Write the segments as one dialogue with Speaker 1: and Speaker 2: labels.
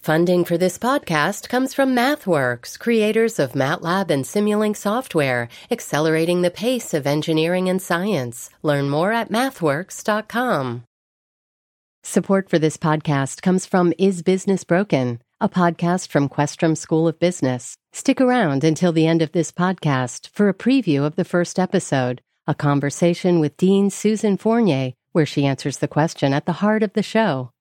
Speaker 1: Funding for this podcast comes from MathWorks, creators of MATLAB and Simulink software, accelerating the pace of engineering and science. Learn more at mathworks.com. Support for this podcast comes from Is Business Broken?, a podcast from Questrom School of Business. Stick around until the end of this podcast for a preview of the first episode, a conversation with Dean Susan Fournier, where she answers the question at the heart of the show.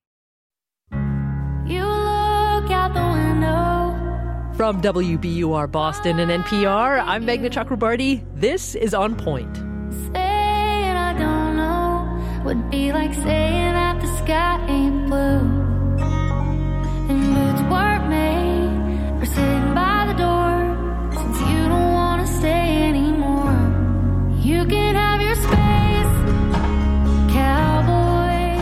Speaker 2: From WBUR Boston and NPR, I'm Meghna Chakrabarti. This is On Point.
Speaker 3: Saying I don't know would be like saying that the sky ain't blue. And boots weren't made for sitting by the door. Since you don't want to stay anymore, you can have your space, cowboy.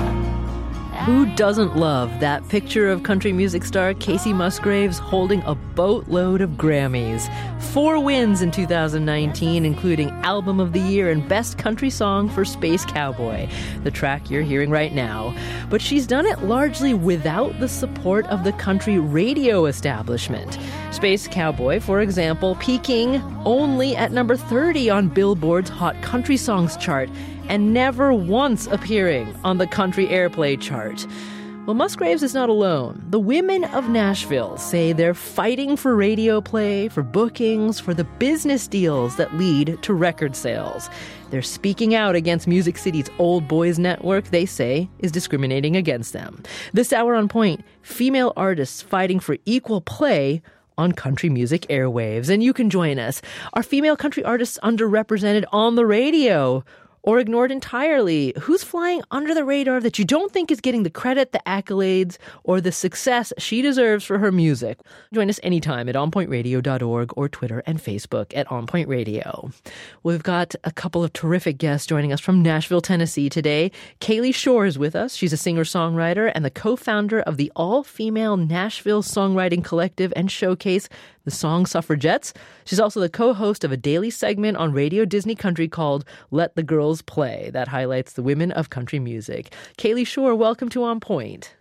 Speaker 2: Who doesn't love that picture of country music star Kacey Musgraves holding a boatload of Grammys? 4 wins in 2019, including Album of the Year and Best Country Song for Space Cowboy, the track you're hearing right now. But she's done it largely without the support of the country radio establishment. Space Cowboy, for example, peaking only at number 30 on Billboard's Hot Country Songs chart, and never once appearing on the country airplay chart. Well, Musgraves is not alone. The women of Nashville say they're fighting for radio play, for bookings, for the business deals that lead to record sales. They're speaking out against Music City's Old Boys Network, they say, is discriminating against them. This hour on Point, female artists fighting for equal play on country music airwaves. And you can join us. Are female country artists underrepresented on the radio or ignored entirely? Who's flying under the radar that you don't think is getting the credit, the accolades, or the success she deserves for her music? Join us anytime at onpointradio.org or Twitter and Facebook at onpointradio. We've got a couple of terrific guests joining us from Nashville, Tennessee today. Kaylee Shore is with us. She's a singer-songwriter and the co-founder of the all-female Nashville Songwriting Collective and Showcase, the Song Suffragettes. She's also the co-host of a daily segment on Radio Disney Country called Let the Girls Play that highlights the women of country music. Kaylee Shore, welcome to On Point.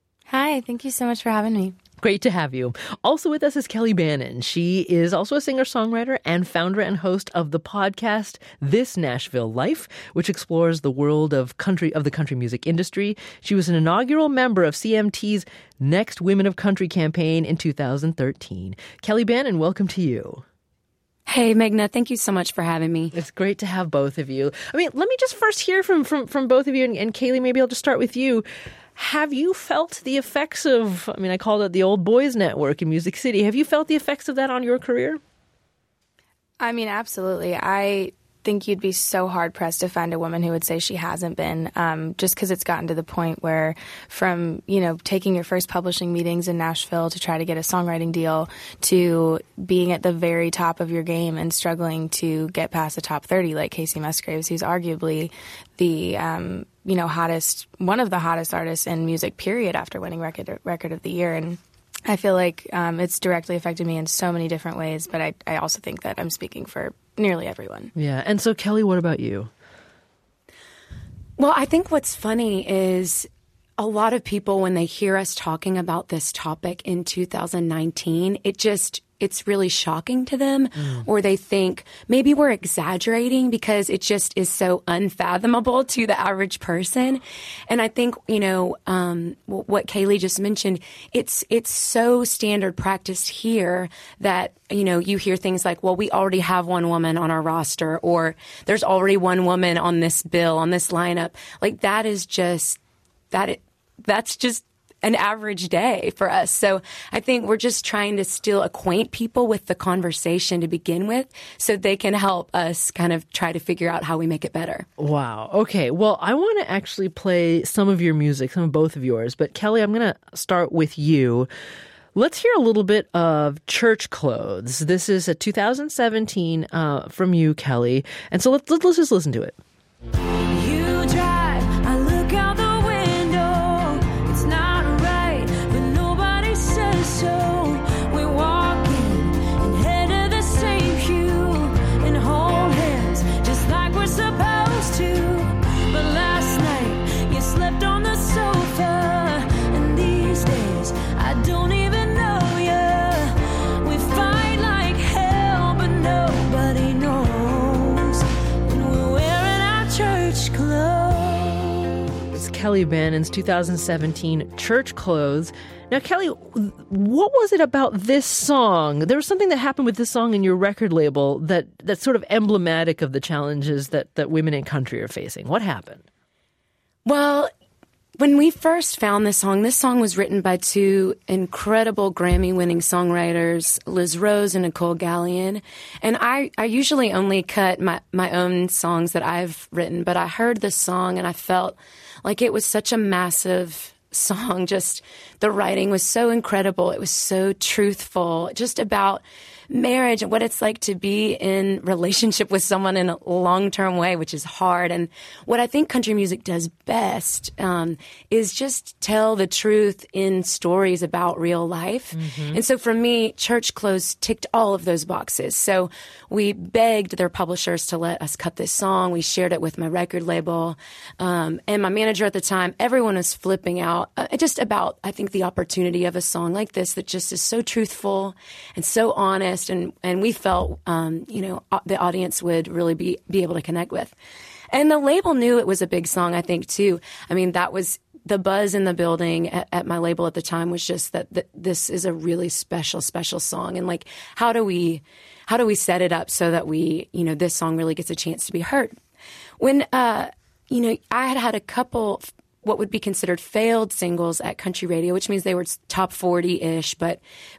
Speaker 4: Hi, thank you so much for having me.
Speaker 2: Great to have you. Also with us is Kelly Bannon. She is also a singer-songwriter and founder and host of the podcast This Nashville Life, which explores the world of the country music industry. She was an inaugural member of CMT's Next Women of Country campaign in 2013. Kelly Bannon, welcome to you.
Speaker 4: Hey, Meghna, thank you so much for having me.
Speaker 2: It's great to have both of you. I mean, let me just first hear from both of you, and Kaylee, maybe I'll just start with you. Have you felt the effects of, I called it the Old Boys Network in Music City. Have you felt the effects of that on your career?
Speaker 4: Absolutely. I think you'd be so hard-pressed to find a woman who would say she hasn't been, just because it's gotten to the point where from, taking your first publishing meetings in Nashville to try to get a songwriting deal to being at the very top of your game and struggling to get past the top 30 like Kacey Musgraves, who's arguably the one of the hottest artists in music, period, after winning record of the year. And I feel like it's directly affected me in so many different ways, but I also think that I'm speaking for nearly everyone.
Speaker 2: Yeah. And so, Kelly, what about you?
Speaker 5: Well, I think what's funny is a lot of people, when they hear us talking about this topic in 2019, it's really shocking to them, or they think maybe we're exaggerating because it just is so unfathomable to the average person. And I think, what Kaylee just mentioned, it's so standard practice here that, you hear things like, well, we already have one woman on our roster, or there's already one woman on this bill, on this lineup. Like that is just, that's just an average day for us. So I think we're just trying to still acquaint people with the conversation to begin with so they can help us kind of try to figure out how we make it better.
Speaker 2: Wow. Okay. Well, I want to actually play some of your music, some of both of yours. But Kelly, I'm going to start with you. Let's hear a little bit of Church Clothes. This is a 2017 from you, Kelly. And so let's just listen to it.
Speaker 3: You drive, I look out the window. It's not right, but nobody says so. We're walking and head to the same pew and hold hands just like we're supposed to. But last night you slept on the sofa, and these days I don't even
Speaker 2: Kelly Bannon's 2017 Church Clothes. Now, Kelly, what was it about this song? There was something that happened with this song in your record label that's sort of emblematic of the challenges that women in country are facing. What happened?
Speaker 5: Well, when we first found this song was written by two incredible Grammy-winning songwriters, Liz Rose and Nicole Gallion. And I usually only cut my own songs that I've written, but I heard this song and I felt like it was such a massive song. Just the writing was so incredible. It was so truthful, just about marriage and what it's like to be in relationship with someone in a long-term way, which is hard. And what I think country music does best is just tell the truth in stories about real life. Mm-hmm. And so for me, Church Clothes ticked all of those boxes. So we begged their publishers to let us cut this song. We shared it with my record label. And my manager at the time, everyone was flipping out just about, I think, the opportunity of a song like this that just is so truthful and so honest. And we felt, the audience would really be able to connect with. And the label knew it was a big song, I think, too. I mean, that was the buzz in the building at my label at the time was just that this is a really special, special song. And like, how do we set it up so that this song really gets a chance to be heard? When, I had a couple what would be considered failed singles at country radio, which means they were top 40-ish, but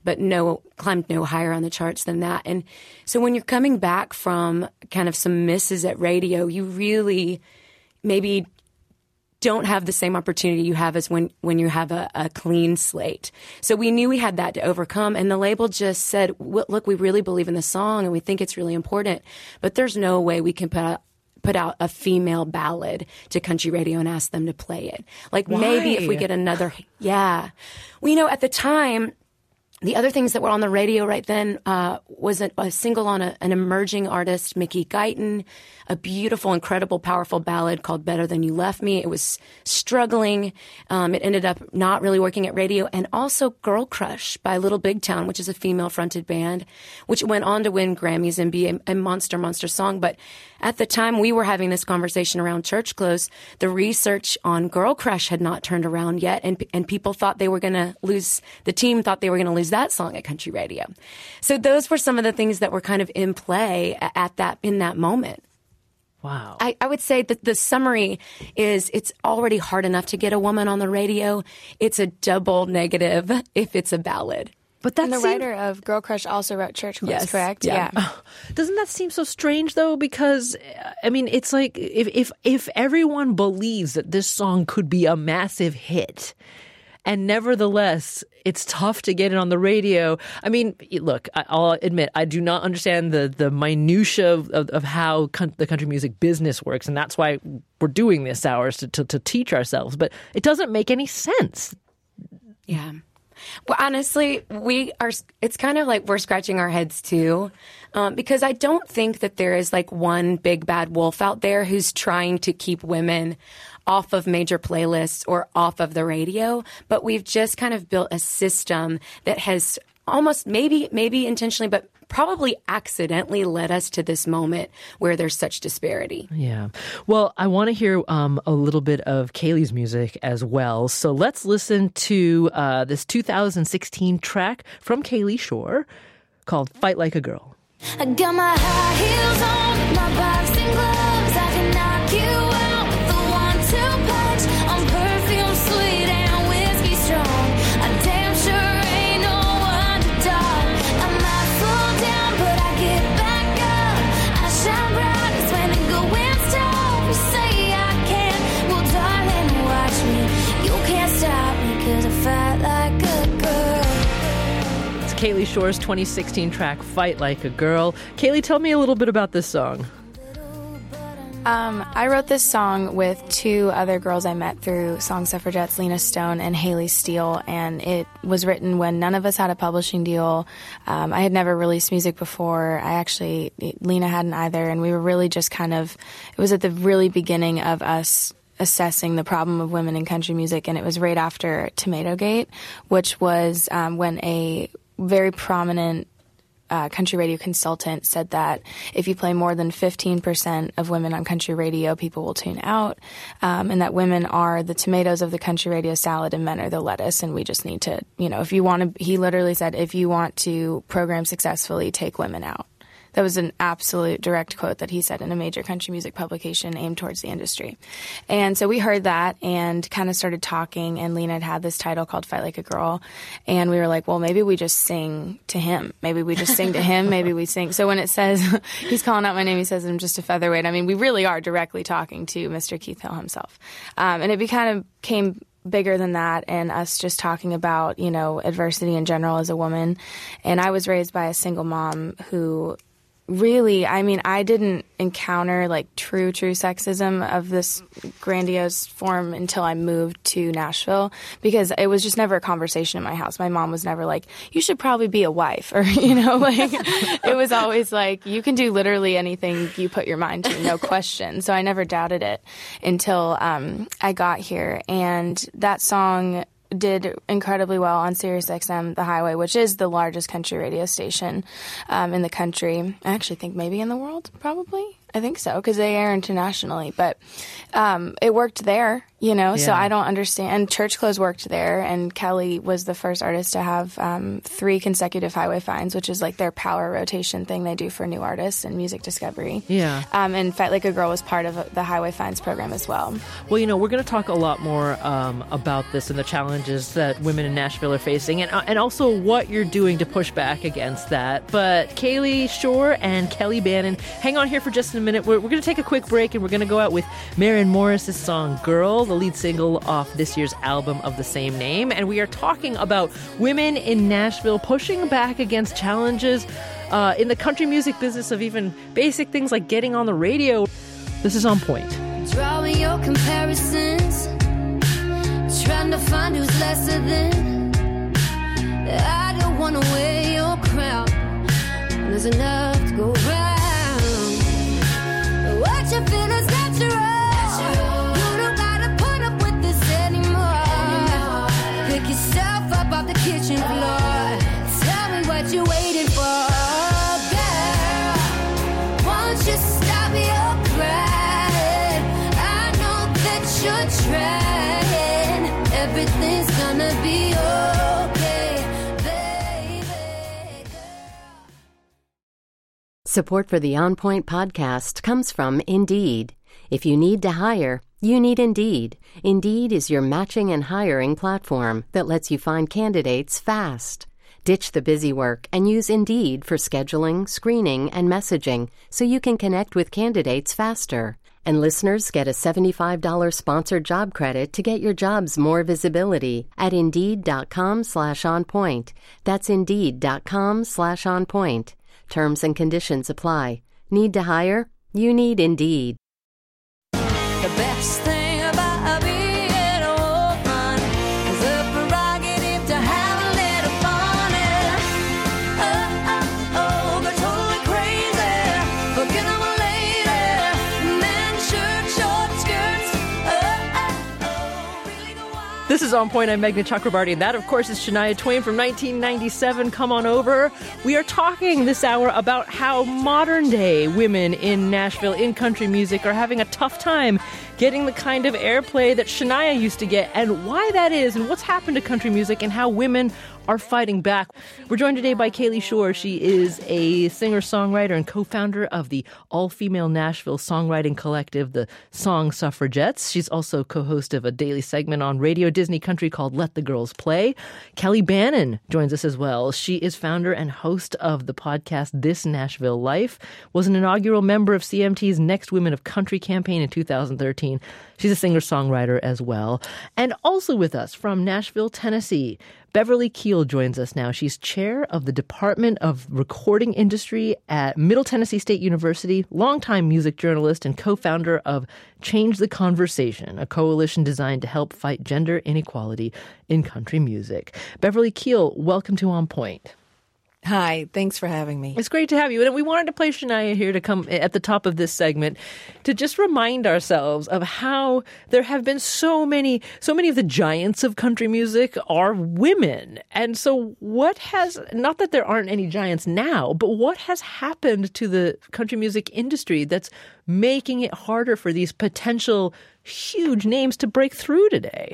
Speaker 5: climbed no higher on the charts than that. And so when you're coming back from kind of some misses at radio, you really maybe don't have the same opportunity you have as when you have a clean slate. So we knew we had that to overcome, and the label just said, look, we really believe in the song and we think it's really important, but there's no way we can put out a female ballad to country radio and ask them to play it. Like, why? Maybe if we get another, yeah. Well, at the time, the other things that were on the radio right then was a single on an emerging artist, Mickey Guyton, a beautiful, incredible, powerful ballad called Better Than You Left Me. It was struggling. It ended up not really working at radio. And also Girl Crush by Little Big Town, which is a female-fronted band, which went on to win Grammys and be a monster song. But at the time we were having this conversation around Church Clothes, the research on Girl Crush had not turned around yet, and people thought they were going to lose, the team thought they were going to lose that song at country radio. So those were some of the things that were kind of in play in that moment.
Speaker 2: Wow.
Speaker 5: I would say that the summary is it's already hard enough to get a woman on the radio. It's a double negative if it's a ballad.
Speaker 4: But that's the writer of Girl Crush also wrote Church Clothes, yes, correct? Yeah.
Speaker 2: Doesn't that seem so strange, though? Because, I mean, it's like if everyone believes that this song could be a massive hit, and nevertheless, it's tough to get it on the radio. I mean, look, I'll admit, I do not understand the minutia of how the country music business works, and that's why we're doing this hours to teach ourselves. But it doesn't make any sense.
Speaker 5: Yeah. Well, honestly, it's kind of like we're scratching our heads too, because I don't think that there is like one big bad wolf out there who's trying to keep women off of major playlists or off of the radio. But we've just kind of built a system that has almost maybe intentionally, but probably accidentally led us to this moment where there's such disparity.
Speaker 2: Yeah. Well, I want to hear a little bit of Kaylee's music as well. So let's listen to this 2016 track from Kaylee Shore called Fight Like a Girl.
Speaker 3: I got my high heels on, my boxing gloves. I can knock you out with the 1-2 punch. I'm perfume sweet and whiskey strong. I damn sure ain't no underdog. I might fall down, but I get back up. I shine brightest when the going's tough. You say I can't, well darling, watch me. You can't stop me 'cause I fight like a girl.
Speaker 2: Kaylee Shore's 2016 track, Fight Like a Girl. Kaylee, tell me a little bit about this song.
Speaker 4: I wrote this song with two other girls I met through Song Suffragettes, Lena Stone and Haley Steele, and it was written when none of us had a publishing deal. I had never released music before. Lena hadn't either, and we were really just it was at the really beginning of us assessing the problem of women in country music, and it was right after Tomato Gate, which was when a very prominent country radio consultant said that if you play more than 15% of women on country radio, people will tune out, and that women are the tomatoes of the country radio salad and men are the lettuce, and we just need to, if you want to, he literally said, if you want to program successfully, take women out. That was an absolute direct quote that he said in a major country music publication aimed towards the industry. And so we heard that and kind of started talking, and Lena had this title called Fight Like a Girl. And we were like, well, maybe we just sing to him. Maybe we just sing to him. Maybe we sing. So when it says, he's calling out my name, he says I'm just a featherweight. I mean, we really are directly talking to Mr. Keith Hill himself. And it kind of came bigger than that, and us just talking about, adversity in general as a woman. And I was raised by a single mom who really, I didn't encounter like true sexism of this grandiose form until I moved to Nashville, because it was just never a conversation in my house. My mom was never like, you should probably be a wife, or, it was always like, you can do literally anything you put your mind to, no question. So I never doubted it until I got here. And that song did incredibly well on SiriusXM, The Highway, which is the largest country radio station in the country. I actually think maybe in the world, probably. I think so, because they air internationally. But it worked there, so I don't understand. And Church Clothes worked there, and Kelly was the first artist to have 3 consecutive highway finds, which is like their power rotation thing they do for new artists and music discovery.
Speaker 2: Yeah.
Speaker 4: And Fight Like a Girl was part of the Highway Finds program as well.
Speaker 2: Well, we're going to talk a lot more about this and the challenges that women in Nashville are facing, and also what you're doing to push back against that. But Kaylee Shore and Kelly Bannon, hang on here for just a minute. We're going to take a quick break, and we're going to go out with Maren Morris's song Girl, the lead single off this year's album of the same name. And we are talking about women in Nashville pushing back against challenges in the country music business of even basic things like getting on the radio. This is On Point.
Speaker 3: Drawing your comparisons, trying to find who's lesser than. I don't want to wear your crown. There's enough to go round. What you feel is natural. You don't gotta put up with this anymore. Pick yourself up off the kitchen floor. Tell me what you're waiting for, girl. Won't you stop your crying? I know that you're trying. Everything's gonna be okay, baby, girl.
Speaker 1: Support for the On Point podcast comes from Indeed. If you need to hire, you need Indeed. Indeed is your matching and hiring platform that lets you find candidates fast. Ditch the busy work and use Indeed for scheduling, screening, and messaging so you can connect with candidates faster. And listeners get a $75 sponsored job credit to get your jobs more visibility at Indeed.com/onpoint. That's Indeed.com/onpoint. Terms and conditions apply. Need to hire? You need Indeed.
Speaker 3: The best thing about being a woman is the prerogative to have a little fun. Go totally crazy, forget I'm a lady. Men, short skirts. Really go wild.
Speaker 2: This is On Point. I'm Meghna Chakrabarty, and that, of course, is Shania Twain from 1997. Come on over. We are talking this hour about how modern-day women in Nashville in country music are having a tough time getting the kind of airplay that Shania used to get, and why that is, and what's happened to country music, and how women are fighting back. We're joined today by Kaylee Shore. She is a singer-songwriter and co-founder of the all-female Nashville songwriting collective, the Song Suffragettes. She's also co-host of a daily segment on Radio Disney Country called Let the Girls Play. Kelly Bannon joins us as well. She is founder and host of the podcast This Nashville Life, was an inaugural member of CMT's Next Women of Country campaign in 2013. She's a singer-songwriter as well. And also with us from Nashville, Tennessee, Beverly Keel joins us now. She's chair of the Department of Recording Industry at Middle Tennessee State University, longtime music journalist and co-founder of Change the Conversation, a coalition designed to help fight gender inequality in country music. Beverly Keel, welcome to On Point.
Speaker 6: Hi, thanks for having me.
Speaker 2: It's great to have you. And we wanted to play Shania here to come at the top of this segment to just remind ourselves of how there have been so many of the giants of country music are women. And so what has, not that there aren't any giants now, but what has happened to the country music industry that's making it harder for these potential huge names to break through today?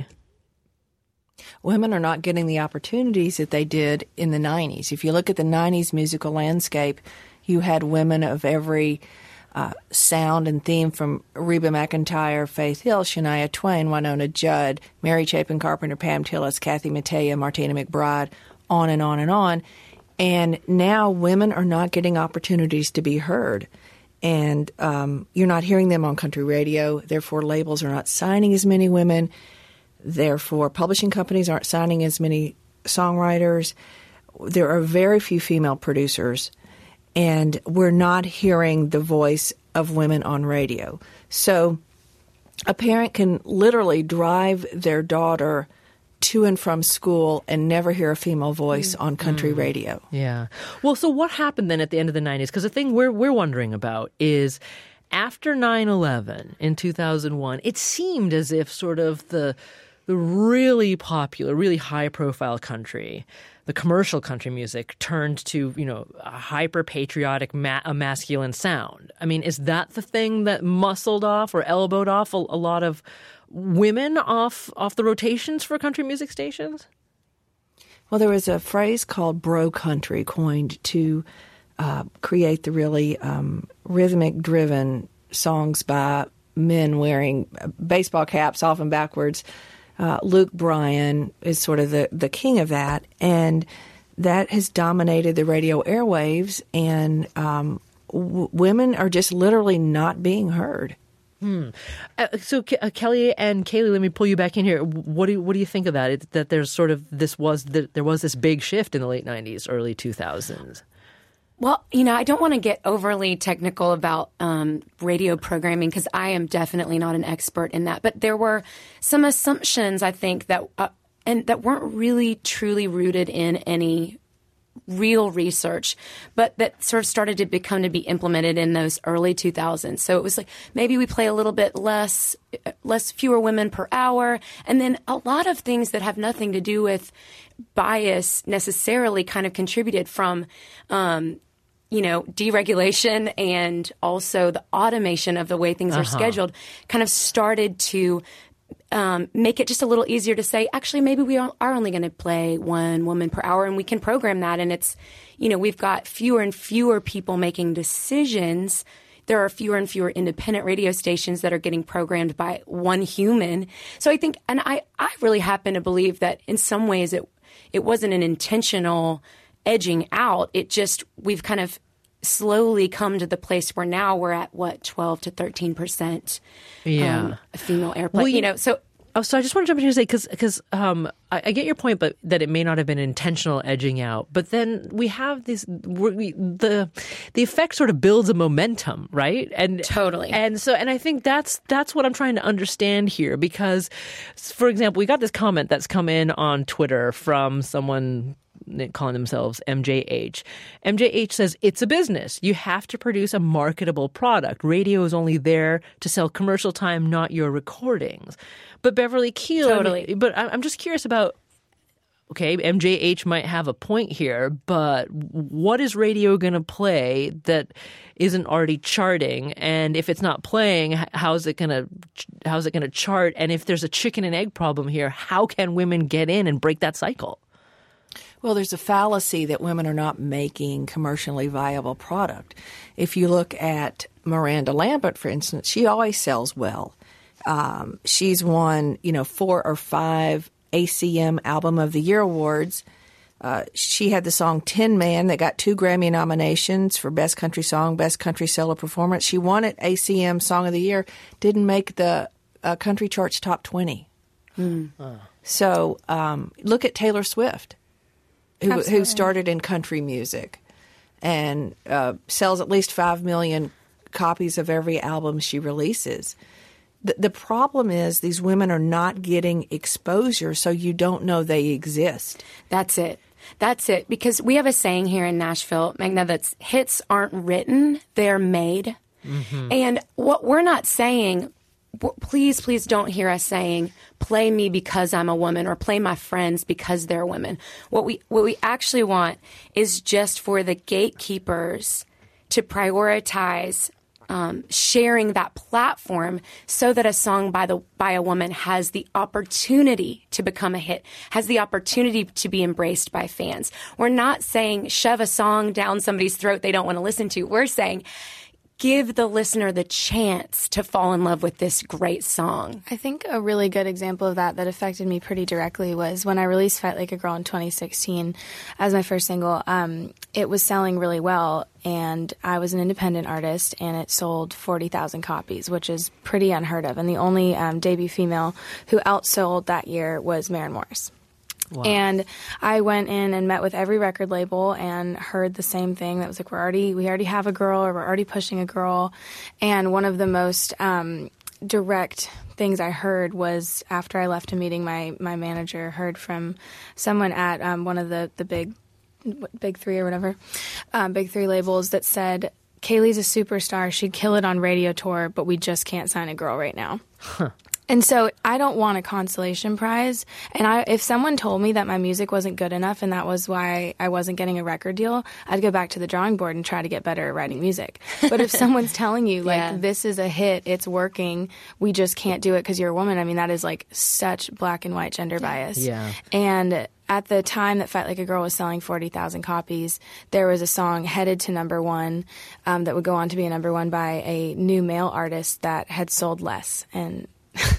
Speaker 6: Women are not getting the opportunities that they did in the 90s. If you look at the 90s musical landscape, you had women of every sound and theme, from Reba McEntire, Faith Hill, Shania Twain, Winona Judd, Mary Chapin Carpenter, Pam Tillis, Kathy Mattea, Martina McBride, on and on and on. And now women are not getting opportunities to be heard. And you're not hearing them on country radio. Therefore, labels are not signing as many women. Therefore, publishing companies aren't signing as many songwriters. There are very few female producers, and we're not hearing the voice of women on radio. So a parent can literally drive their daughter to and from school and never hear a female voice on country radio.
Speaker 2: Yeah. Well, so what happened then at the end of the 90s? Because the thing we're wondering about is after 9/11 in 2001, it seemed as if sort of the really popular, really high-profile country, the commercial country music, turned to, a hyper-patriotic, a masculine sound. I mean, is that the thing that muscled off or elbowed off a lot of women off the rotations for country music stations?
Speaker 6: Well, there was a phrase called bro country coined to create the really rhythmic-driven songs by men wearing baseball caps, often backwards. Luke Bryan is sort of the king of that, and that has dominated the radio airwaves, and women are just literally not being heard.
Speaker 2: So Kelly and Kaylee, let me pull you back in here. What do you think of that? That there's sort of there was this big shift in the late 90s, early 2000s.
Speaker 5: Well, I don't want to get overly technical about radio programming because I am definitely not an expert in that. But there were some assumptions, I think, that weren't really truly rooted in any real research, but that sort of started to be implemented in those early 2000s. So it was like maybe we play a little bit fewer women per hour, and then a lot of things that have nothing to do with bias necessarily kind of contributed from deregulation and also the automation of the way things are scheduled kind of started to make it just a little easier to say, actually, maybe we are only going to play one woman per hour, and we can program that. And it's, we've got fewer and fewer people making decisions. There are fewer and fewer independent radio stations that are getting programmed by one human. So I think, and I really happen to believe that in some ways it wasn't an intentional edging out. It just, we've kind of slowly come to the place where now we're at 12 to 13% female airplay. So
Speaker 2: I just want to jump in here and say, because I get your point, but that it may not have been intentional edging out. But then we have the effect sort of builds a momentum, right? And
Speaker 5: totally.
Speaker 2: And I think that's what I'm trying to understand here, because, for example, we got this comment that's come in on Twitter from someone calling themselves MJH. MJH says, it's a business. You have to produce a marketable product. Radio is only there to sell commercial time, not your recordings. But Beverly Keel,
Speaker 5: totally.
Speaker 2: But I'm just curious about, okay, MJH might have a point here, but what is radio going to play that isn't already charting? And if it's not playing, how's it going to chart? And if there's a chicken and egg problem here, how can women get in and break that cycle?
Speaker 6: Well, there's a fallacy that women are not making commercially viable product. If you look at Miranda Lambert, for instance, she always sells well. She's won, 4 or 5 ACM Album of the Year awards. She had the song Tin Man that got 2 Grammy nominations for Best Country Song, Best Country Solo Performance. She won it ACM Song of the Year, didn't make the country charts top 20. So look at Taylor Swift, who started in country music and sells at least 5 million copies of every album she releases. The problem is these women are not getting exposure, so you don't know they exist.
Speaker 5: That's it. That's it. Because we have a saying here in Nashville, Magna, that's hits aren't written, they're made. Mm-hmm. And what we're not saying, please don't hear us saying, play me because I'm a woman or play my friends because they're women. What we actually want is just for the gatekeepers to prioritize sharing that platform so that a song by a woman has the opportunity to become a hit, has the opportunity to be embraced by fans. We're not saying shove a song down somebody's throat they don't want to listen to. We're saying give the listener the chance to fall in love with this great song.
Speaker 4: I think a really good example of that affected me pretty directly was when I released Fight Like a Girl in 2016 as my first single. It was selling really well, and I was an independent artist, and it sold 40,000 copies, which is pretty unheard of. And the only debut female who outsold that year was Maren Morris. Wow. And I went in and met with every record label and heard the same thing. That was like, we already have a girl, or we're already pushing a girl. And one of the most direct things I heard was after I left a meeting, my manager heard from someone at one of the big three or whatever, big three labels that said, Kaylee's a superstar. She'd kill it on radio tour, but we just can't sign a girl right now. Huh. And so I don't want a consolation prize. And if someone told me that my music wasn't good enough and that was why I wasn't getting a record deal, I'd go back to the drawing board and try to get better at writing music. But if someone's telling you, like, this is a hit, it's working, we just can't do it because you're a woman, I mean, that is like such black and white gender bias.
Speaker 2: Yeah.
Speaker 4: And at the time that Fight Like a Girl was selling 40,000 copies, there was a song headed to number one that would go on to be a number one by a new male artist that had sold less. And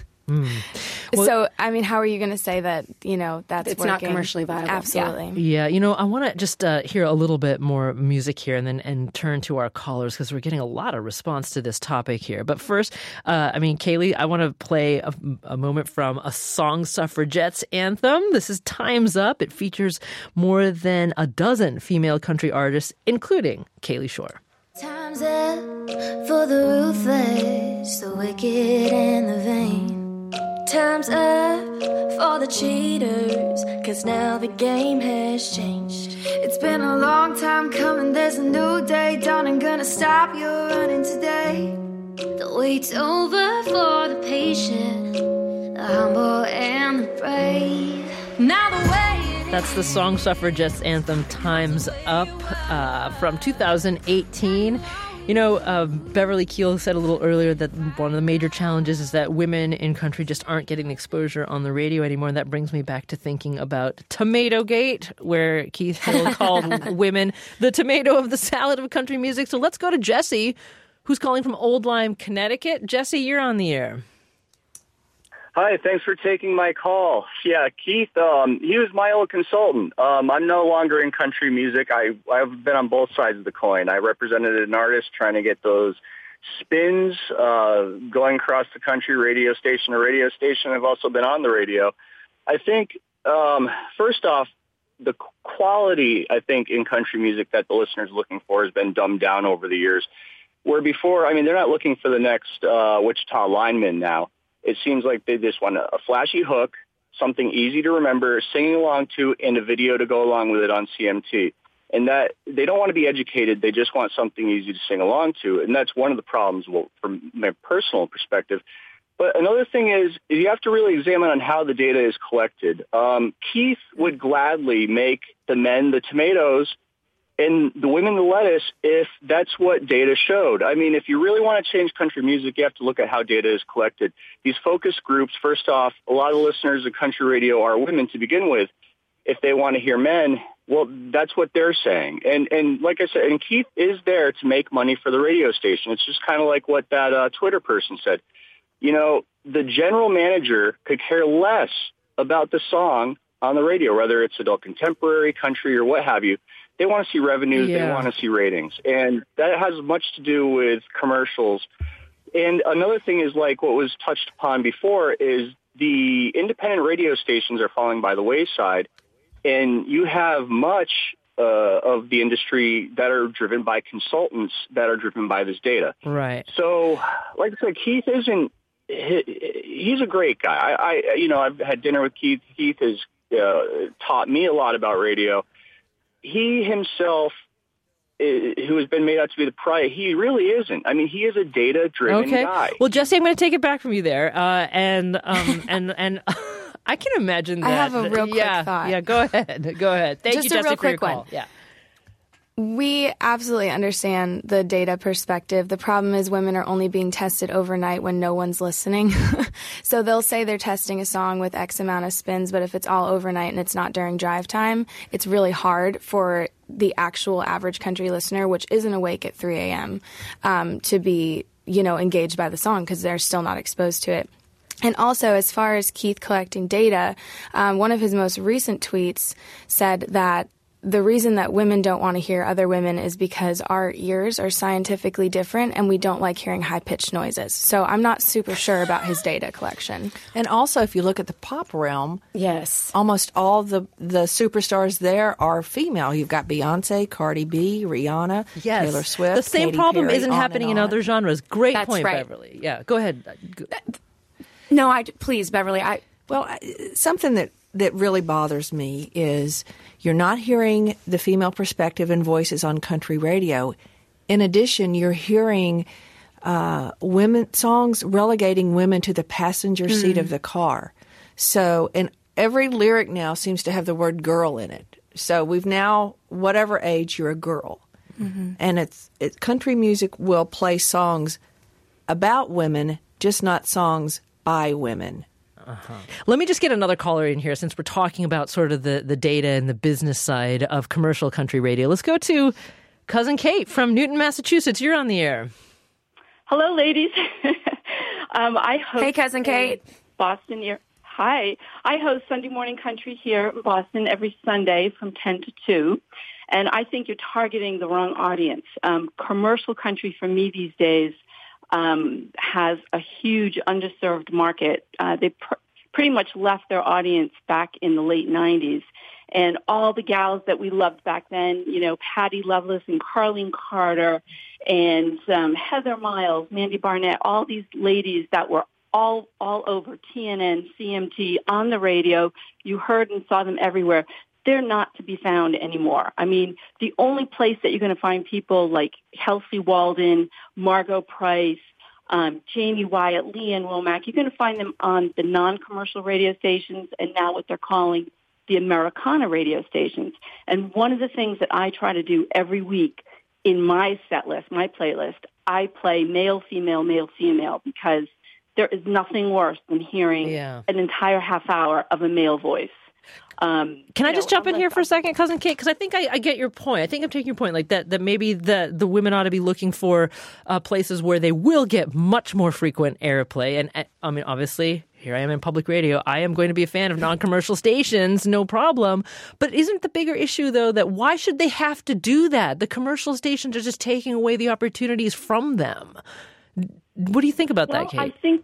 Speaker 4: well, so, I mean, how are you going to say that, that's
Speaker 5: it's
Speaker 4: working?
Speaker 5: not commercially viable?
Speaker 4: Absolutely.
Speaker 2: Yeah, I want to just hear a little bit more music here and turn to our callers because we're getting a lot of response to this topic here. But first, Kaylee, I want to play a moment from a Song Suffragettes anthem. This is Time's Up. It features more than a dozen female country artists, including Kaylee Shore.
Speaker 3: Time's up for the ruthless, the wicked and the vain. Time's up for the cheaters, 'cause now the game has changed. It's been a long time coming, there's a new day dawning, gonna stop your running today. The wait's over for the patient, the humble and the brave. Now the way.
Speaker 2: That's the Song Suffragettes anthem, Time's Up, from 2018. Beverly Keel said a little earlier that one of the major challenges is that women in country just aren't getting exposure on the radio anymore. And that brings me back to thinking about Tomato Gate, where Keith Hill called women the tomato of the salad of country music. So let's go to Jesse, who's calling from Old Lyme, Connecticut. Jesse, you're on the air.
Speaker 7: Hi, thanks for taking my call. Yeah, Keith, he was my old consultant. I'm no longer in country music. I've been on both sides of the coin. I represented an artist trying to get those spins going across the country, radio station to radio station. I've also been on the radio. I think, first off, the quality, I think, in country music that the listener's looking for has been dumbed down over the years. Where before, they're not looking for the next Wichita lineman now. It seems like they just want a flashy hook, something easy to remember, singing along to, and a video to go along with it on CMT. And that they don't want to be educated. They just want something easy to sing along to. And that's one of the problems from my personal perspective. But another thing is you have to really examine on how the data is collected. Keith would gladly make the men the tomatoes and the women the lettuce if that's what data showed. If you really want to change country music, you have to look at how data is collected. These focus groups, first off, a lot of listeners of country radio are women to begin with. If they want to hear men, well, that's what they're saying. And like I said, and Keith is there to make money for the radio station. It's just kind of like what that Twitter person said. The general manager could care less about the song on the radio, whether it's adult contemporary, country, or what have you. They want to see revenues. Yeah. They want to see ratings. And that has much to do with commercials. And another thing is like what was touched upon before is the independent radio stations are falling by the wayside. And you have much of the industry that are driven by consultants that are driven by this data.
Speaker 2: Right.
Speaker 7: So, like I said, Keith he's a great guy. I've had dinner with Keith. Keith has taught me a lot about radio. he himself, who has been made out to be the pariah, he really isn't. I mean, he is a data-driven guy.
Speaker 2: Well, Jesse, I'm going to take it back from you there, and I can imagine that.
Speaker 4: I have a real quick thought.
Speaker 2: Yeah, go ahead. Go ahead. Thank you,
Speaker 4: Just a
Speaker 2: Jesse,
Speaker 4: real
Speaker 2: for your
Speaker 4: quick
Speaker 2: call.
Speaker 4: one.
Speaker 2: Yeah.
Speaker 4: We absolutely understand the data perspective. The problem is women are only being tested overnight when no one's listening. So they'll say they're testing a song with X amount of spins, but if it's all overnight and it's not during drive time, it's really hard for the actual average country listener, which isn't awake at 3 a.m., to be, engaged by the song because they're still not exposed to it. And also, as far as Keith collecting data, one of his most recent tweets said that the reason that women don't want to hear other women is because our ears are scientifically different and we don't like hearing high-pitched noises. So I'm not super sure about his data collection.
Speaker 6: And also, if you look at the pop realm,
Speaker 5: Yes.
Speaker 6: almost all the superstars there are female. You've got Beyonce, Cardi B, Rihanna,
Speaker 2: Yes.
Speaker 6: Taylor Swift.
Speaker 2: The same
Speaker 6: Katy
Speaker 2: problem
Speaker 6: Perry,
Speaker 2: isn't
Speaker 6: on
Speaker 2: happening in
Speaker 6: and on.
Speaker 2: other genres. Great
Speaker 5: That's
Speaker 2: point,
Speaker 5: right.
Speaker 2: Beverly. Yeah, go ahead.
Speaker 5: No, please, Beverly.
Speaker 6: Something that really bothers me is you're not hearing the female perspective and voices on country radio. In addition, you're hearing women songs relegating women to the passenger seat of the car. So, and every lyric now seems to have the word girl in it. So we've now, whatever age, you're a girl. Mm-hmm. And country music will play songs about women, just not songs by women.
Speaker 2: Let me just get another caller in here since we're talking about sort of the data and the business side of commercial country radio. Let's go to Cousin Kate from Newton, Massachusetts. You're on the air.
Speaker 8: Hello, ladies. I host
Speaker 5: Hey, Cousin Kate.
Speaker 8: Boston here. Hi. I host Sunday Morning Country here in Boston every Sunday from 10 to 2. And I think you're targeting the wrong audience. Commercial country for me these days has a huge underserved market. They pretty much left their audience back in the late 90s. And all the gals that we loved back then, Patty Loveless and Carlene Carter and Heather Miles, Mandy Barnett, all these ladies that were all over TNN, CMT, on the radio. You heard and saw them everywhere. They're not to be found anymore. I mean, the only place that you're going to find people like Kelsey Walden, Margot Price, Jamie Wyatt, Leanne Womack, you're going to find them on the non-commercial radio stations and now what they're calling the Americana radio stations. And one of the things that I try to do every week in my set list, my playlist, I play male, female, because there is nothing worse than hearing an entire half hour of a male voice.
Speaker 2: Can I just jump in here for a second, Cousin Kate? Because I think I get your point. I think I'm taking your point, like that maybe the women ought to be looking for places where they will get much more frequent airplay. And I mean, obviously, here I am in public radio. I am going to be a fan of non-commercial stations, no problem. But isn't the bigger issue, though, that why should they have to do that? The commercial stations are just taking away the opportunities from them. What do you think about that, Kate?
Speaker 8: I think,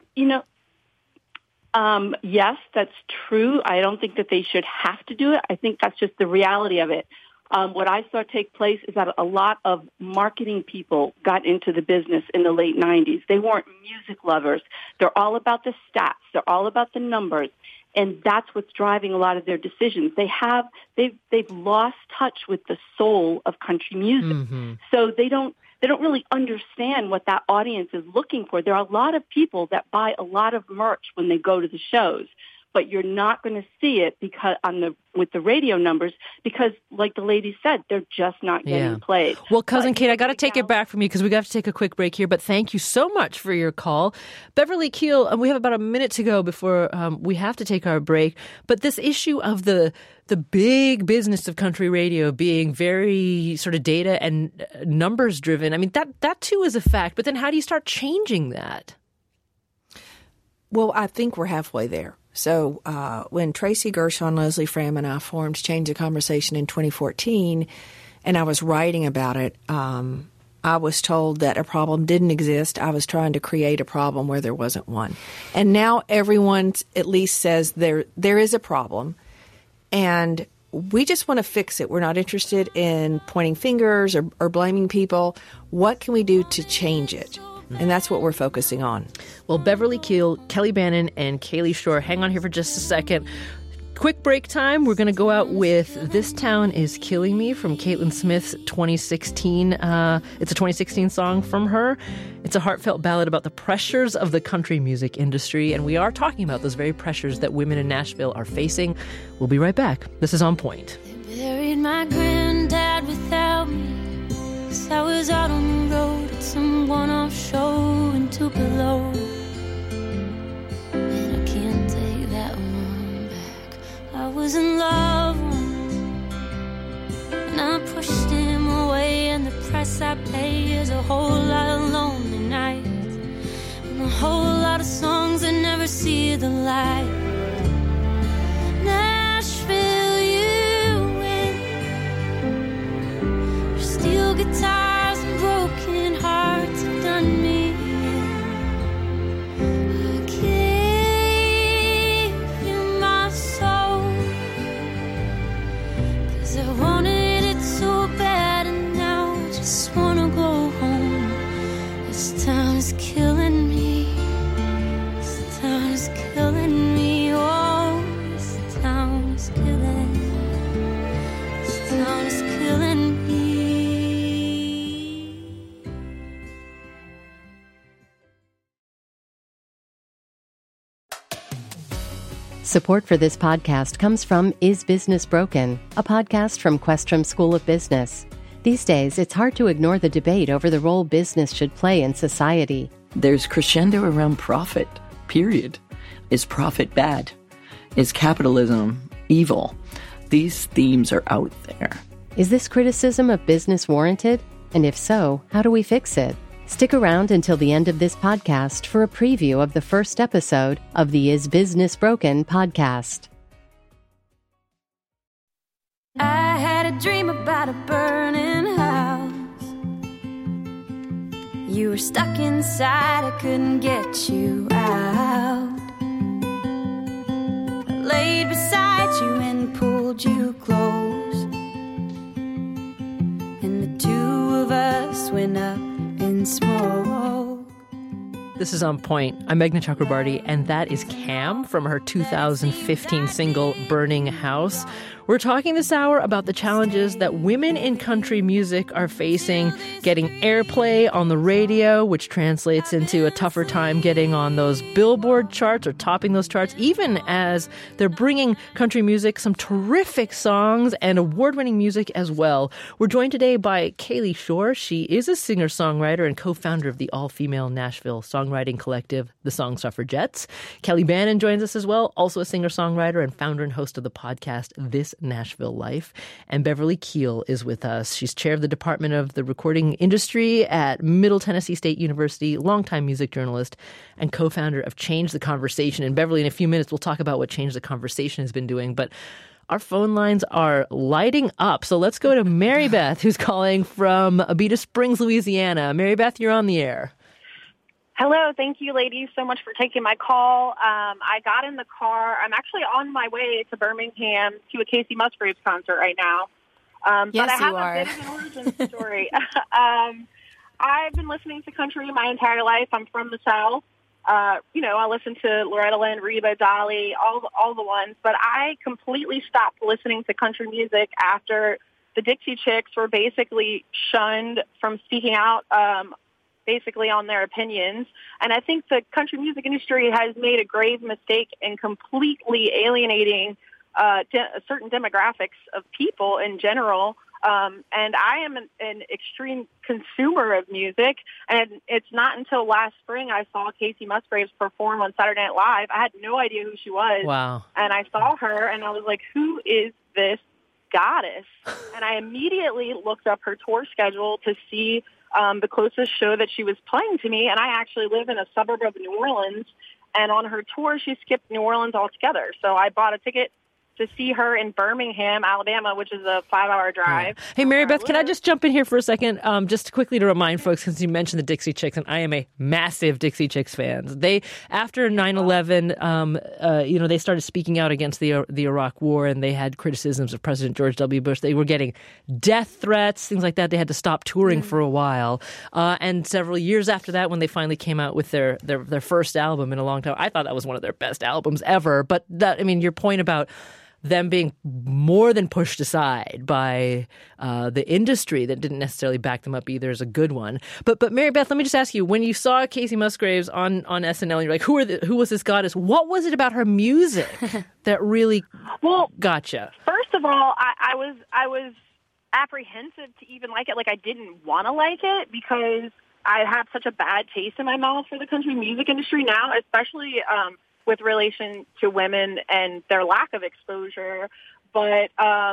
Speaker 8: yes, that's true. I don't think that they should have to do it. I think that's just the reality of it. What I saw take place is that a lot of marketing people got into the business in the late 90s. They weren't music lovers. They're all about the stats. They're all about the numbers. And that's what's driving a lot of their decisions. They've lost touch with the soul of country music. Mm-hmm. So they don't really understand what that audience is looking for. There are a lot of people that buy a lot of merch when they go to the shows, but you're not going to see it because with the radio numbers because, like the lady said, they're just not getting played.
Speaker 2: Well, Cousin Kate, I got to take it back from you because we got to take a quick break here. But thank you so much for your call, Beverly Keel. We have about a minute to go before we have to take our break. But this issue of the big business of country radio being very sort of data and numbers driven. I mean, that too is a fact. But then how do you start changing that?
Speaker 6: Well, I think we're halfway there. So when Tracy Gershon, Leslie Fram, and I formed Change the Conversation in 2014, and I was writing about it, I was told that a problem didn't exist. I was trying to create a problem where there wasn't one. And now everyone at least says there is a problem, and we just want to fix it. We're not interested in pointing fingers or blaming people. What can we do to change it? And that's what we're focusing on.
Speaker 2: Well, Beverly Keel, Kelly Bannon, and Kaylee Shore, hang on here for just a second. Quick break time. We're going to go out with This Town Is Killing Me from Caitlin Smith's 2016. It's a 2016 song from her. It's a heartfelt ballad about the pressures of the country music industry, and we are talking about those very pressures that women in Nashville are facing. We'll be right back. This is On Point.
Speaker 3: They buried my granddad without me, 'cause I was out on the road at some one-off show in Tupelo. And I can't take that one back. I was in love once, and I pushed him away, and the price I pay is a whole lot of lonely nights, and a whole lot of songs that never see the light. Nashville, you win. Your steel guitars and broken hearts have done me in. I gave you my soul, 'cause I wanted it so bad, and now I just wanna go home. This town is killing me. This town is killing me. Oh, this town is killing. This town is killing me.
Speaker 1: Support for this podcast comes from Is Business Broken?, a podcast from Questrom School of Business. These days, it's hard to ignore the debate over the role business should play in society.
Speaker 9: There's crescendo around profit, period. Is profit bad? Is capitalism evil? These themes are out there.
Speaker 1: Is this criticism of business warranted? And if so, how do we fix it? Stick around until the end of this podcast for a preview of the first episode of the Is Business Broken podcast.
Speaker 3: I had a dream about a burning house. You were stuck inside, I couldn't get you out. I laid beside you and pulled you close, and the two of us went up in smoke.
Speaker 2: This is On Point. I'm Meghna Chakrabarti, and that is Cam from her 2015 single, Burning House. We're talking this hour about the challenges that women in country music are facing, getting airplay on the radio, which translates into a tougher time getting on those Billboard charts or topping those charts, even as they're bringing country music some terrific songs and award-winning music as well. We're joined today by Kaylee Shore. She is a singer-songwriter and co-founder of the all-female Nashville songwriting collective, The Song Suffragettes. Kelly Bannon joins us as well, also a singer-songwriter and founder and host of the podcast This Nashville Life. And Beverly Keel is with us. She's chair of the Department of the Recording Industry at Middle Tennessee State University, longtime music journalist, and co-founder of Change the Conversation. And Beverly, in a few minutes, we'll talk about what Change the Conversation has been doing. But our phone lines are lighting up. So let's go to Mary Beth, who's calling from Abita Springs, Louisiana. Mary Beth, you're on the air.
Speaker 10: Hello. Thank you, ladies, so much for taking my call. I got in the car. I'm actually on my way to Birmingham to a Casey Musgraves concert right now.
Speaker 4: Yes,
Speaker 10: but I have
Speaker 4: you are.
Speaker 10: a bit of an origin story. I've been listening to country my entire life. I'm from the South. I listen to Loretta Lynn, Reba, Dolly, all the ones. But I completely stopped listening to country music after the Dixie Chicks were basically shunned from speaking out basically on their opinions. And I think the country music industry has made a grave mistake in completely alienating certain demographics of people in general. And I am an extreme consumer of music. And it's not until last spring I saw Casey Musgraves perform on Saturday Night Live. I had no idea who she was.
Speaker 2: Wow.
Speaker 10: And I saw her and I was like, who is this goddess? And I immediately looked up her tour schedule to see the closest show that she was playing to me, and I actually live in a suburb of New Orleans, and on her tour, she skipped New Orleans altogether. So I bought a ticket to see her in Birmingham, Alabama, which is a 5-hour drive.
Speaker 2: Yeah. Hey, Mary Beth, can I just jump in here for a second? Just quickly to remind folks, since you mentioned the Dixie Chicks, and I am a massive Dixie Chicks fan. They, after 9/11, they started speaking out against the Iraq War, and they had criticisms of President George W. Bush. They were getting death threats, things like that. They had to stop touring for a while. And several years after that, when they finally came out with their first album in a long time, I thought that was one of their best albums ever. But that, I mean, your point about them being more than pushed aside by the industry that didn't necessarily back them up either is a good one. But Mary Beth, let me just ask you, when you saw Kacey Musgraves on SNL, and you're like, who was this goddess? What was it about her music that really got you?
Speaker 10: First of all, I was apprehensive to even like it. Like, I didn't want to like it because I have such a bad taste in my mouth for the country music industry now, especially with relation to women and their lack of exposure. But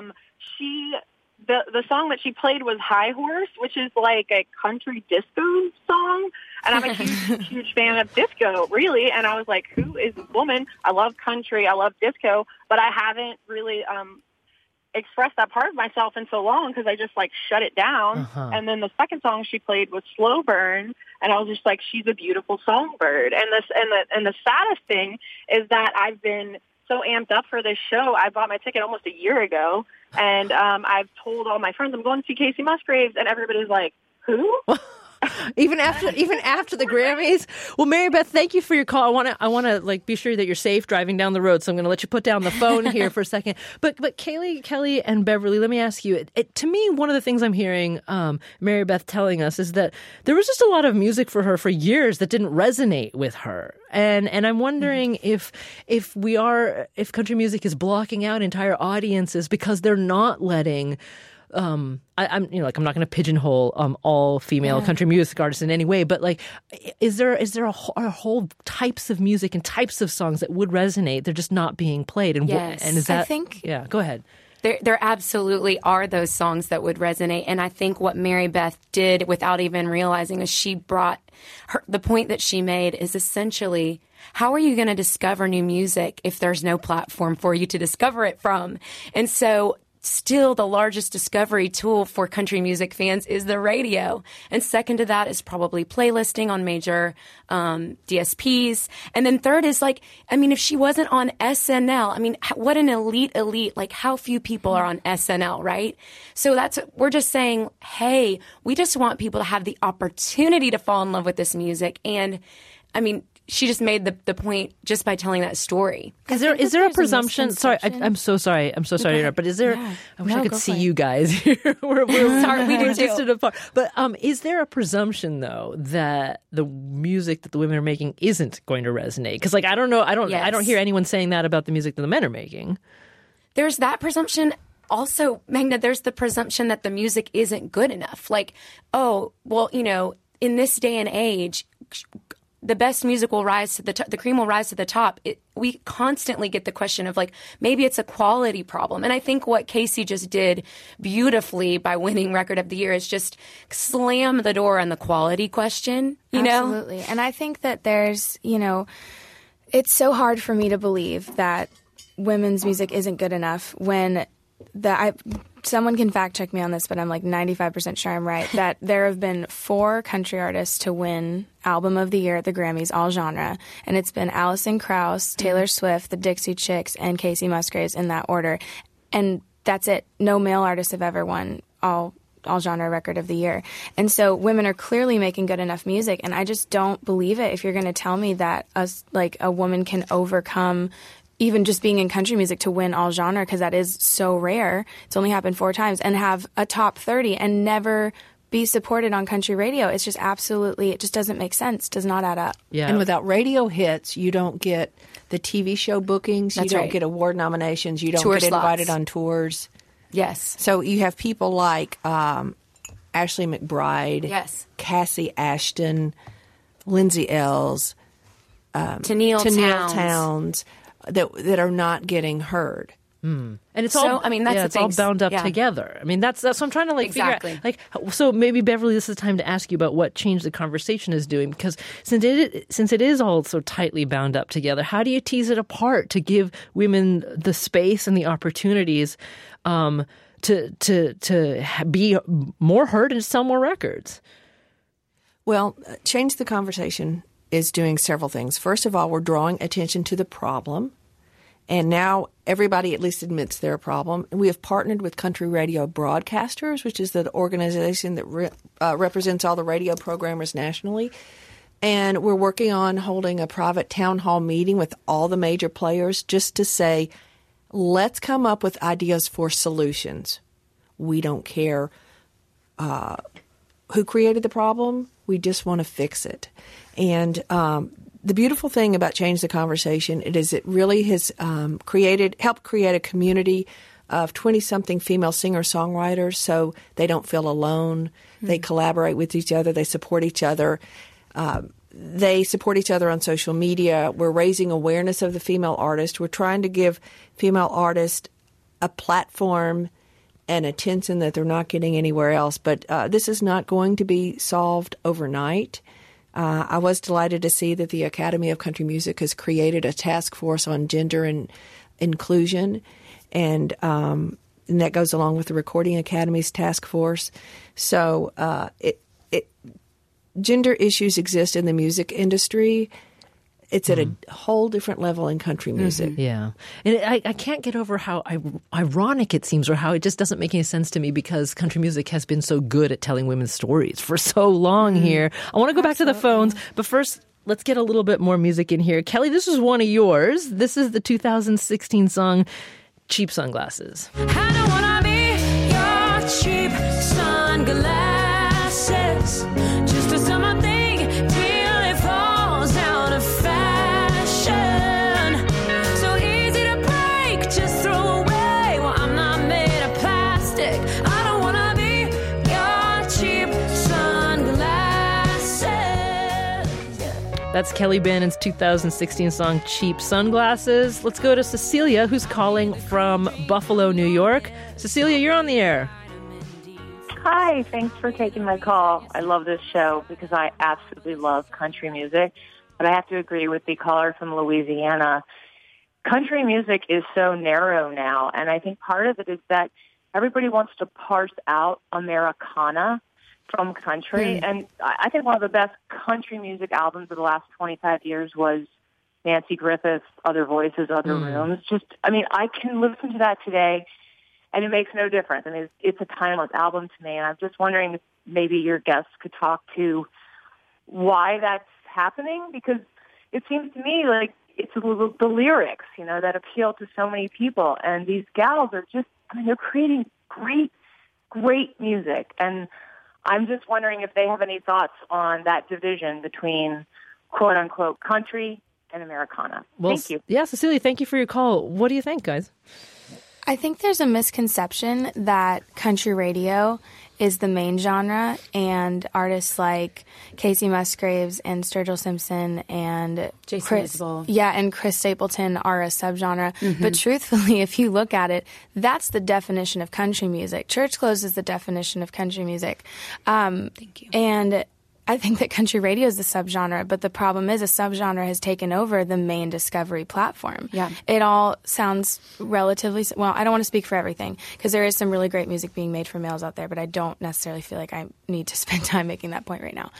Speaker 10: the song that she played was High Horse, which is like a country disco song. And I'm a huge fan of disco, really. And I was like, who is this woman? I love country. I love disco. But I haven't really expressed that part of myself in so long because I just like shut it down. And then the second song she played was Slow Burn, and I was just like, she's a beautiful songbird. And the saddest thing is that I've been so amped up for this show. I bought my ticket almost a year ago, and I've told all my friends I'm going to see Kacey Musgraves, and everybody's like, who?
Speaker 2: Even after the Grammys. Well, Mary Beth, thank you for your call. I want to like be sure that you're safe driving down the road. So I'm going to let you put down the phone here for a second. But Kaylee, Kelly, and Beverly, let me ask you. To me, one of the things I'm hearing Mary Beth telling us is that there was just a lot of music for her for years that didn't resonate with her. And I'm wondering if country music is blocking out entire audiences because they're not letting. I'm not going to pigeonhole all female country music artists in any way, but like, is there a whole types of music and types of songs that would resonate? They're just not being played. And
Speaker 5: yes.
Speaker 2: And is that?
Speaker 5: I think,
Speaker 2: yeah, go ahead.
Speaker 5: There absolutely are those songs that would resonate. And I think what Mary Beth did without even realizing is she brought the point that she made is essentially, how are you going to discover new music if there's no platform for you to discover it from? And so still the largest discovery tool for country music fans is the radio. And second to that is probably playlisting on major DSPs. And then third is like, I mean, if she wasn't on SNL, I mean, what an elite, like how few people are on SNL, right? So we're just saying, hey, we just want people to have the opportunity to fall in love with this music. And I mean, she just made the point just by telling that story.
Speaker 2: Is there a presumption? Sorry, I'm so sorry. I'm so sorry to interrupt. But is there? Yeah. I wish I could see you guys here. we're
Speaker 5: sorry, we do too.
Speaker 2: But is there a presumption though that the music that the women are making isn't going to resonate? Because like I don't know. I don't hear anyone saying that about the music that the men are making.
Speaker 5: There's that presumption. Also, Magna, there's the presumption that the music isn't good enough. Like, oh, well, in this day and age, the best music will rise to the cream will rise to the top. We constantly get the question of like, maybe it's a quality problem. And I think what Kacey just did beautifully by winning Record of the Year is just slam the door on the quality question, you know?
Speaker 4: Absolutely. And I think that there's, it's so hard for me to believe that women's music isn't good enough when someone can fact check me on this, but I'm like 95% sure I'm right, that there have been 4 country artists to win Album of the Year at the Grammys, all genre. And it's been Alison Krauss, Taylor Swift, the Dixie Chicks, and Kacey Musgraves in that order. And that's it. No male artists have ever won all genre Record of the Year. And so women are clearly making good enough music. And I just don't believe it if you're going to tell me that a woman can overcome even just being in country music to win all genre, because that is so rare. It's only happened 4 times, and have a top 30 and never be supported on country radio. It's just it just doesn't make sense. Does not add up.
Speaker 6: Yeah. And without radio hits, you don't get the TV show bookings.
Speaker 5: That's
Speaker 6: you don't
Speaker 5: right.
Speaker 6: get award nominations. You don't
Speaker 5: Tour
Speaker 6: get invited
Speaker 5: slots.
Speaker 6: on tours.
Speaker 5: Yes.
Speaker 6: So you have people like Ashley McBryde,
Speaker 5: yes,
Speaker 6: Cassie Ashton, Lindsay Ells,
Speaker 5: Tennille
Speaker 6: Towns. That are not getting heard.
Speaker 2: And it's
Speaker 5: so,
Speaker 2: all,
Speaker 5: I mean, that's
Speaker 2: it's all bound up together. I mean, that's what I'm trying to
Speaker 5: exactly.
Speaker 2: figure out. So maybe Beverly, this is the time to ask you about what Change the Conversation is doing, because since it is all so tightly bound up together, how do you tease it apart to give women the space and the opportunities to be more heard and sell more records?
Speaker 6: Well, Change the Conversation is doing several things. First of all, we're drawing attention to the problem. And now everybody at least admits they're a problem. And we have partnered with Country Radio Broadcasters, which is the organization that represents all the radio programmers nationally. And we're working on holding a private town hall meeting with all the major players just to say, Let's come up with ideas for solutions. We don't care who created the problem. We just want to fix it. And the beautiful thing about Change the Conversation is it really has helped create a community of 20-something female singer-songwriters so they don't feel alone. Mm-hmm. They collaborate with each other. They support each other. They support each other on social media. We're raising awareness of the female artist. We're trying to give female artists a platform and attention that they're not getting anywhere else. But this is not going to be solved overnight. I was delighted to see that the Academy of Country Music has created a task force on gender and inclusion, and that goes along with the Recording Academy's task force. So gender issues exist in the music industry. It's at a whole different level in country music.
Speaker 2: Mm-hmm. Yeah. And I can't get over how ironic it seems, or how it just doesn't make any sense to me, because country music has been so good at telling women's stories for so long here. I want to go back to the phones, but first, let's get a little bit more music in here. Kelly, this is one of yours. This is the 2016 song, Cheap Sunglasses.
Speaker 11: I don't want to be your cheap sunglasses. Just a summer thing till it falls out of fashion. So easy to break, just throw away. Well, I'm not made of plastic. I don't want to be your cheap sunglasses.
Speaker 2: That's Kelly Bannon's 2016 song, Cheap Sunglasses. Let's go to Cecilia, who's calling from Buffalo, New York. Cecilia, you're on the air.
Speaker 12: Hi, thanks for taking my call. I love this show because I absolutely love country music. But I have to agree with the caller from Louisiana. Country music is so narrow now, and I think part of it is that everybody wants to parse out Americana from country. And I think one of the best country music albums of the last 25 years was Nancy Griffith's Other Voices, Other Rooms. I can listen to that today, and it makes no difference. I mean, it's a timeless album to me, and I'm just wondering if maybe your guests could talk to why that's happening, because it seems to me like it's the lyrics, that appeal to so many people. And these gals are just, they're creating great, great music. And I'm just wondering if they have any thoughts on that division between quote-unquote country and Americana.
Speaker 2: Well,
Speaker 12: thank you.
Speaker 2: Yeah, Cecilia, thank you for your call. What do you think, guys?
Speaker 4: I think there's a misconception that country radio is the main genre, and artists like Casey Musgraves and Sturgill Simpson and Chris Stapleton are a subgenre. Mm-hmm. But truthfully, if you look at it, that's the definition of country music. Church Clothes is the definition of country music.
Speaker 5: Thank you.
Speaker 4: And I think that country radio is the subgenre, but the problem is a subgenre has taken over the main Discovery platform.
Speaker 5: Yeah.
Speaker 4: It all sounds relatively, well, I don't want to speak for everything, because there is some really great music being made for males out there, but I don't necessarily feel like I need to spend time making that point right now.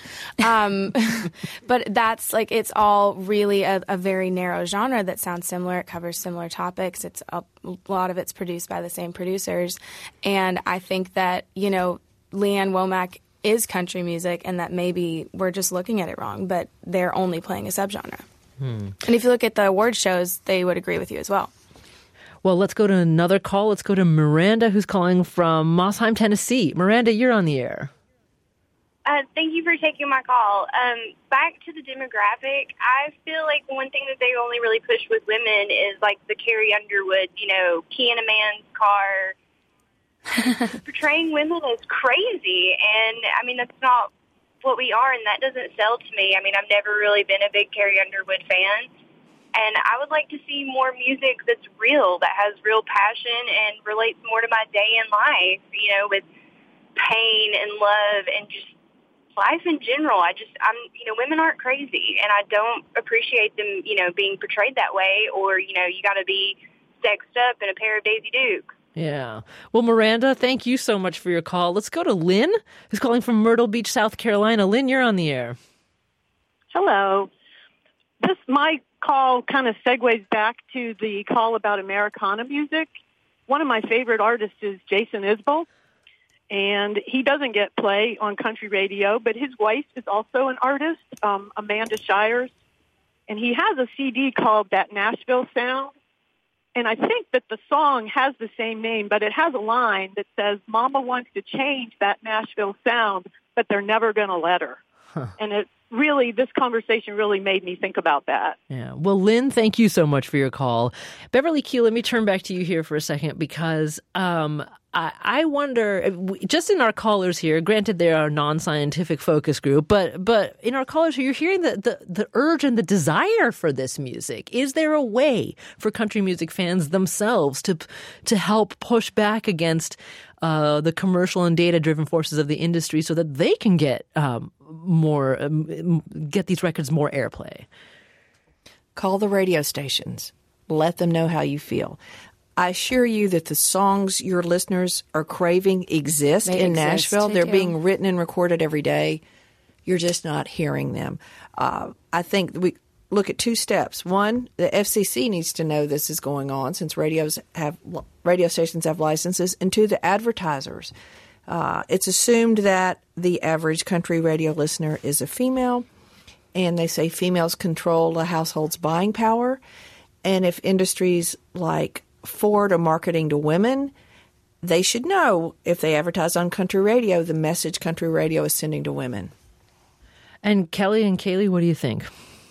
Speaker 4: But that's it's all really a very narrow genre that sounds similar. It covers similar topics. It's a lot of it's produced by the same producers. And I think that, Leanne Womack is country music, and that maybe we're just looking at it wrong, but they're only playing a subgenre. And if you look at the award shows, they would agree with you as well.
Speaker 2: Well, let's go to another call. Let's go to Miranda, who's calling from Mossheim, Tennessee. Miranda, you're on the air.
Speaker 13: Thank you for taking my call. Back to the demographic, I feel like one thing that they only really push with women is like the Carrie Underwood, key in a man's car, portraying women as crazy, and that's not what we are, and that doesn't sell to me. I've never really been a big Carrie Underwood fan, and I would like to see more music that's real, that has real passion and relates more to my day in life, with pain and love and just life in general. Women aren't crazy, and I don't appreciate them, being portrayed that way, or, you got to be sexed up in a pair of Daisy Dukes.
Speaker 2: Yeah. Well, Miranda, thank you so much for your call. Let's go to Lynn, who's calling from Myrtle Beach, South Carolina. Lynn, you're on the air.
Speaker 14: Hello. My call kind of segues back to the call about Americana music. One of my favorite artists is Jason Isbell, and he doesn't get play on country radio, but his wife is also an artist, Amanda Shires, and he has a CD called That Nashville Sound. And I think that the song has the same name, but it has a line that says, Mama wants to change that Nashville sound, but they're never going to let her. Huh. And it really, this conversation really made me think about that.
Speaker 2: Yeah. Well, Lynn, thank you so much for your call. Beverly Keel, let me turn back to you here for a second because I wonder, just in our callers here, granted they are a non-scientific focus group, but in our callers here, you're hearing the urge and the desire for this music. Is there a way for country music fans themselves to help push back against the commercial and data-driven forces of the industry so that they can get get these records more airplay?
Speaker 6: Call the radio stations. Let them know how you feel. I assure you that the songs your listeners are craving exist in Nashville. They're being written and recorded every day. You're just not hearing them. I think we look at two steps. One, the FCC needs to know this is going on since radio stations have licenses. And two, the advertisers. It's assumed that the average country radio listener is a female, and they say females control a household's buying power. And if industries like Ford are marketing to women, they should know if they advertise on country radio, the message country radio is sending to women.
Speaker 2: And Kelly and Kaylee, what do you think?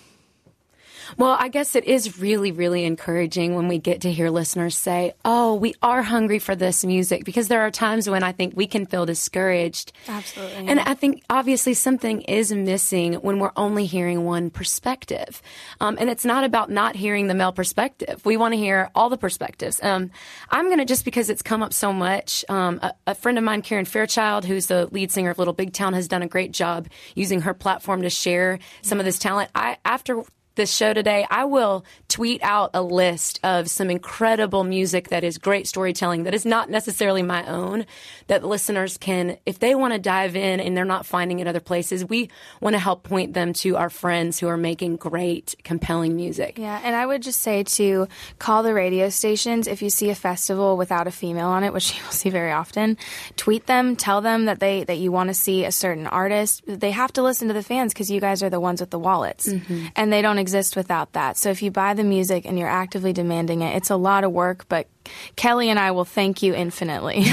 Speaker 5: Well, I guess it is really, really encouraging when we get to hear listeners say, oh, we are hungry for this music, because there are times when I think we can feel discouraged.
Speaker 4: Absolutely.
Speaker 5: And I think obviously something is missing when we're only hearing one perspective. And it's not about not hearing the male perspective. We want to hear all the perspectives. I'm going to, just because it's come up so much, a friend of mine, Karen Fairchild, who's the lead singer of Little Big Town, has done a great job using her platform to share some of this talent. After this show today, I will tweet out a list of some incredible music that is great storytelling that is not necessarily my own, that listeners can, if they want to dive in and they're not finding it other places, we want to help point them to our friends who are making great, compelling music.
Speaker 4: Yeah, and I would just say to call the radio stations if you see a festival without a female on it, which you will see very often. Tweet them, tell them that you want to see a certain artist. They have to listen to the fans because you guys are the ones with the wallets, and they don't exist without that. So if you buy the music and you're actively demanding it, it's a lot of work, but Kelly and I will thank you infinitely.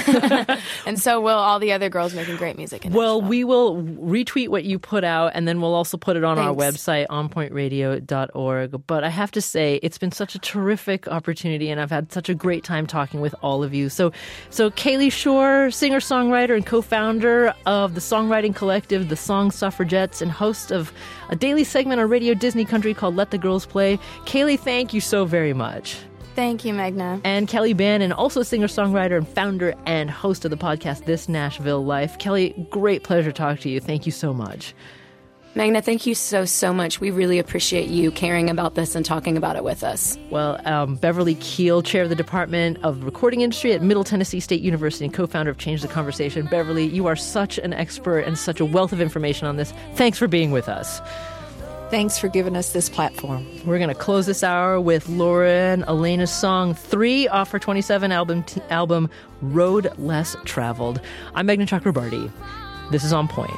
Speaker 4: And so will all the other girls making great music in
Speaker 2: Well,
Speaker 4: Nashville.
Speaker 2: we will retweet what you put out, and then we'll also put it on our website, onpointradio.org. But I have to say, it's been such a terrific opportunity, and I've had such a great time talking with all of you. So Kaylee Shore, singer-songwriter and co-founder of the songwriting collective, The Song Suffragettes, and host of a daily segment on Radio Disney Country called Let the Girls Play. Kaylee, thank you so very much.
Speaker 4: Thank you, Magna.
Speaker 2: And Kelly Bannon, also singer-songwriter and founder and host of the podcast This Nashville Life. Kelly, great pleasure to talk to you. Thank you so much.
Speaker 5: Magna, thank you so much. We really appreciate you caring about this and talking about it with us.
Speaker 2: Well, Beverly Keel, chair of the Department of Recording Industry at Middle Tennessee State University and co-founder of Change the Conversation. Beverly, you are such an expert and such a wealth of information on this. Thanks for being with us.
Speaker 6: Thanks for giving us this platform.
Speaker 2: We're going to close this hour with Lauren Elena's song 3 off her 27 album Road Less Traveled. I'm Meghna Chakrabarti. This is On Point.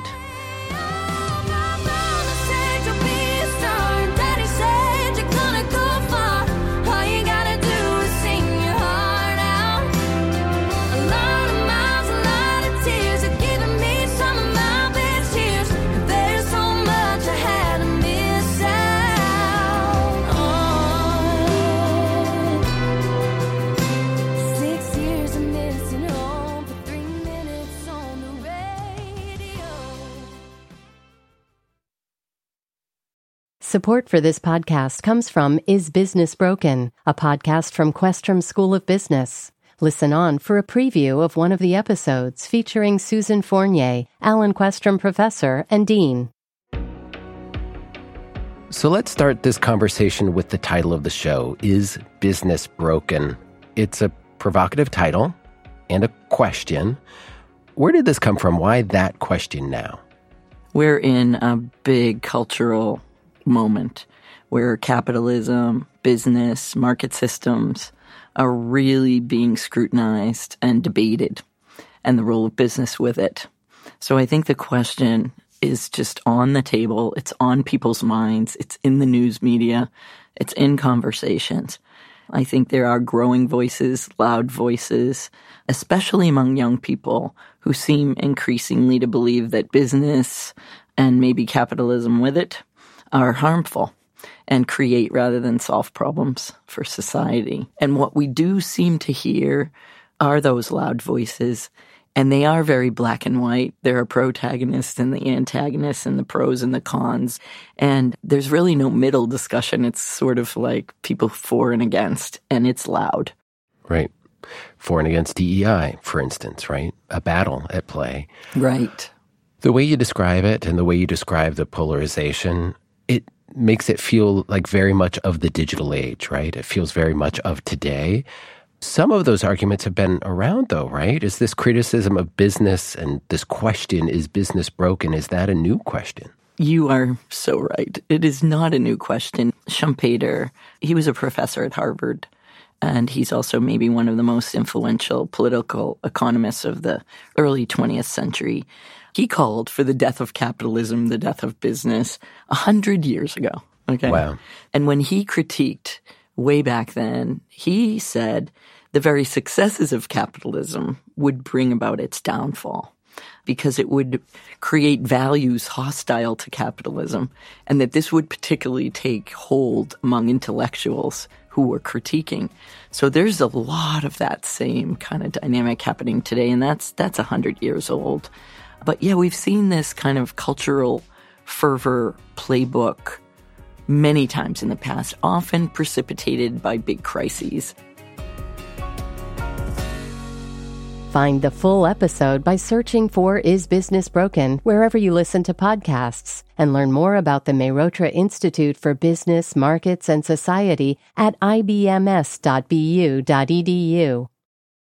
Speaker 1: Support for this podcast comes from Is Business Broken?, a podcast from Questrom School of Business. Listen on for a preview of one of the episodes featuring Susan Fournier, Alan Questrom Professor and Dean.
Speaker 15: So let's start this conversation with the title of the show, Is Business Broken? It's a provocative title and a question. Where did this come from? Why that question now?
Speaker 9: We're in a big cultural moment where capitalism, business, market systems are really being scrutinized and debated, and the role of business with it. So I think the question is just on the table. It's on people's minds. It's in the news media. It's in conversations. I think there are growing voices, loud voices, especially among young people who seem increasingly to believe that business and maybe capitalism with it are harmful and create rather than solve problems for society. And what we do seem to hear are those loud voices, and they are very black and white. There are protagonists and the antagonists and the pros and the cons, and there's really no middle discussion. It's sort of like people for and against, and it's loud.
Speaker 15: Right. For and against DEI, for instance, right? A battle at play.
Speaker 9: Right.
Speaker 15: The way you describe it and the way you describe the polarization, it makes it feel like very much of the digital age, right? It feels very much of today. Some of those arguments have been around, though, right? Is this criticism of business and this question, is business broken, is that a new question?
Speaker 9: You are so right. It is not a new question. Schumpeter, he was a professor at Harvard, and he's also maybe one of the most influential political economists of the early 20th century. He called for the death of capitalism, the death of business, 100 years ago. Okay.
Speaker 15: Wow.
Speaker 9: And when he critiqued way back then, he said the very successes of capitalism would bring about its downfall because it would create values hostile to capitalism, and that this would particularly take hold among intellectuals who were critiquing. So there's a lot of that same kind of dynamic happening today, and that's 100 years old. But yeah, we've seen this kind of cultural fervor playbook many times in the past, often precipitated by big crises.
Speaker 1: Find the full episode by searching for Is Business Broken wherever you listen to podcasts, and learn more about the Mehrotra Institute for Business, Markets, and Society at ibms.bu.edu.